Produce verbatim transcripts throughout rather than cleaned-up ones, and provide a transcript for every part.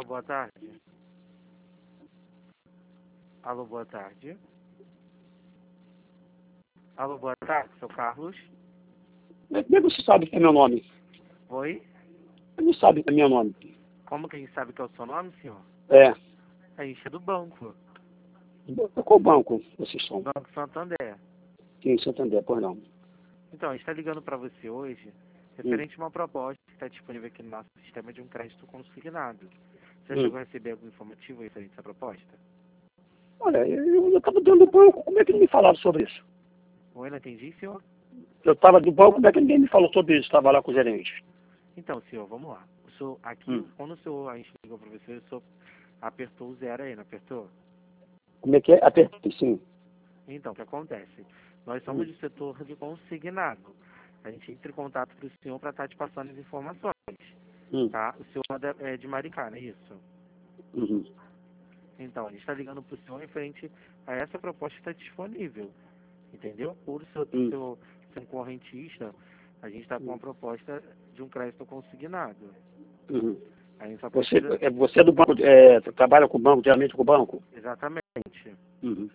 boa tarde. Alô, boa tarde. Alô, boa tarde, seu Carlos. Como é que você sabe que é meu nome? Oi? Ele sabe que é meu nome. Como que a gente sabe que é o seu nome, senhor? É. A gente é do banco. Qual banco vocês são? Banco Santander. Aqui em Santander, pois não. Então, a gente está ligando para você hoje, Hum. referente a uma proposta que está disponível aqui no nosso sistema de um crédito consignado. Você Hum. chegou a receber algum informativo referente a essa proposta? Olha, eu estava dentro do banco, como é que ninguém falava sobre isso? Oi, não entendi, senhor? Eu estava do banco, como é que ninguém me falou sobre isso? Estava lá com o gerente. Então, senhor, vamos lá. O senhor, aqui, Hum. quando o senhor, a gente ligou para você, o senhor apertou o zero aí, não apertou? Como é que é? Apertei, sim. Então, o que acontece? Nós somos Hum. do setor de consignado. A gente entra em contato com o senhor para estar te passando as informações, Hum. tá? O senhor é de Maricá, não é isso? Uhum. Então, a gente está ligando para o senhor referente a essa proposta que está disponível, entendeu? Por o seu, Hum. seu, ser um correntista, a gente está com uma proposta de um crédito consignado. Uhum. A gente só Você, precisa... é, você é do banco, é, trabalha com o banco, diariamente com o banco? Exatamente. Uhum.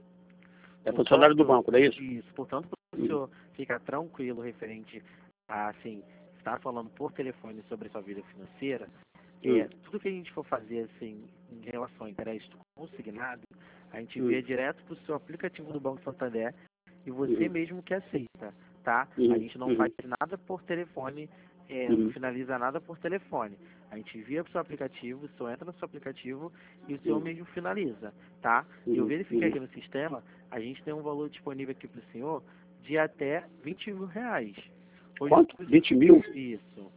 É funcionário do Portanto, banco, não é isso? isso, portanto, o Uhum. senhor fica tranquilo referente a, assim, estar falando por telefone sobre sua vida financeira, é, Hum. tudo que a gente for fazer, assim, em relação a crédito consignado, a gente Hum. vê direto para o seu aplicativo do Banco Santander e você Uhum. mesmo que aceita, tá? A Uhum. gente não Uhum. faz nada por telefone, é, não Uhum. finaliza nada por telefone. A gente envia para o seu aplicativo, o senhor entra no seu aplicativo e o senhor Uhum. mesmo finaliza, tá? E eu Uhum. verifiquei Uhum. aqui no sistema, a gente tem um valor disponível aqui para o senhor de até vinte mil reais. Hoje, Quanto? vinte mil? isso.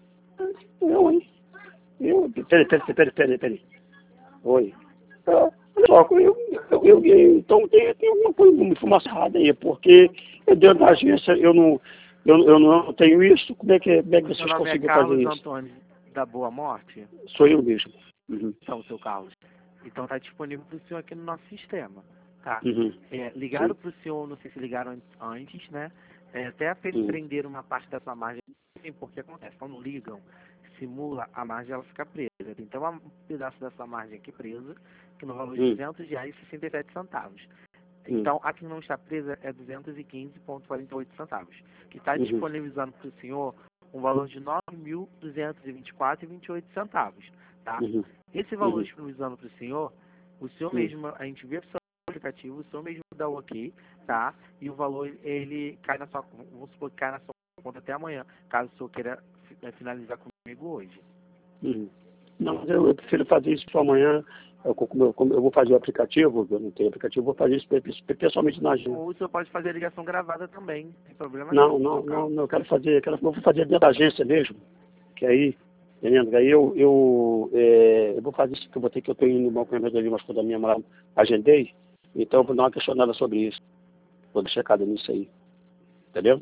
Eu, hein? Eu, peraí, peraí, peraí, peraí, peraí. Oi. Ah, olha só, eu, eu, eu, eu- então tem, tem alguma coisa, uma informação errada aí, porque eu dentro da agência eu não, eu, eu não tenho isso, como é que, como é que O seu vocês nome é conseguiram fazer Carlos isso? Antônio da Boa Morte? Sou eu mesmo. Uhum. Então, seu Carlos. Então está disponível para o senhor aqui no nosso sistema, tá? Uhum. É, ligaram Sim. para o senhor, não sei se ligaram an- antes, né? É, até pe- Uhum. prender uma parte dessa margem, sim, porque acontece, quando ligam, simula, a margem ela fica presa. Então, um pedaço dessa margem aqui presa, que no valor de Uhum. duzentos reais e sessenta e sete centavos. Uhum. Então, a que não está presa é duzentos e quinze vírgula quarenta e oito centavos, que está Uhum. disponibilizando para o senhor um valor de nove mil duzentos e vinte e quatro vírgula vinte e oito centavos, tá? Uhum. Esse valor Uhum. disponibilizando para o senhor, o senhor Uhum. mesmo, a gente vê o seu aplicativo, o senhor mesmo dá o ok, tá? E o valor, ele cai na sua conta, vamos supor que cai na sua conta até amanhã, caso o senhor queira fi- eh, finalizar comigo hoje. Uhum. Não, mas eu, eu prefiro fazer isso só amanhã. Eu, como eu, como eu vou fazer o aplicativo, eu não tenho aplicativo, vou fazer isso pe- pe- pessoalmente na agência. Ou o senhor pode fazer a ligação gravada também, não tem problema Não, nenhum, não, seu não, Carlos. não, eu quero fazer, eu, quero, eu vou fazer dentro da agência mesmo, que aí, entendendo? Aí eu, eu, é, eu vou fazer isso, que eu vou ter que eu estou indo no banco resolver umas coisas minha lá, agendei, então eu vou dar uma questionada sobre isso. Vou dar checada nisso aí, entendeu?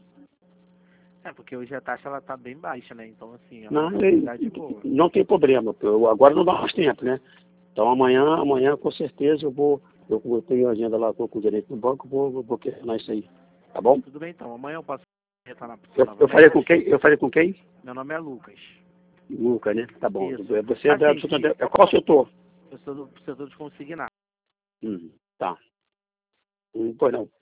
É, porque hoje a taxa ela tá bem baixa, né? Então, assim, é uma Não, oportunidade boa. não tem problema, eu, agora não dá mais tempo, né? Então amanhã, amanhã com certeza eu vou, eu, eu tenho agenda lá com, com o gerente do banco, vou, vou questionar isso aí, tá bom? Tudo bem, então. Amanhã eu posso retornar para o senhor Eu, eu falei novamente? com quem? Eu falei com quem? Meu nome é Lucas. Nunca, né? Tá bom. Isso. Você é da Assim, absoluta. se É qual setor? eu sou do setor de consignar. Hum, tá. Hum, pois não.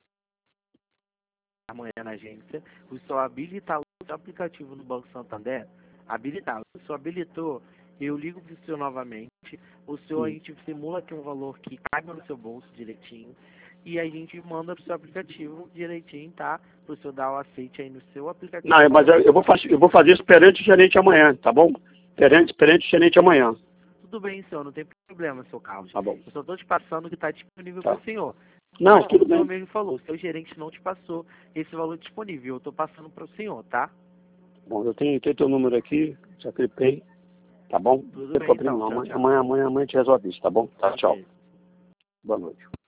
Amanhã na agência, o senhor habilitar o seu aplicativo no Banco Santander, habilitar. O senhor habilitou, eu ligo para o senhor novamente, o senhor, a Hum. gente simula aqui um valor que caiba no seu bolso direitinho, e a gente manda para o seu aplicativo direitinho, tá? Para o senhor dar o aceite aí no seu aplicativo. Não, mas eu, eu vou fazer, eu vou fazer isso perante o gerente amanhã, tá bom? Perante, perante o gerente amanhã. Tudo bem, senhor, não tem problema, seu Carlos. Tá bom. Eu só estou te passando o que está disponível para Tá. o senhor. Não, Como tudo o senhor bem. mesmo falou, o seu gerente não te passou esse valor disponível. Eu estou passando para o senhor, tá? Bom, eu tenho, tenho teu número aqui, já clipei, tá bom? Não Tudo tem bem, problema então. não. Tchau, Amanhã, tchau. amanhã, amanhã, amanhã a gente resolve isso, tá bom? Tá, tchau. Ok. Boa noite.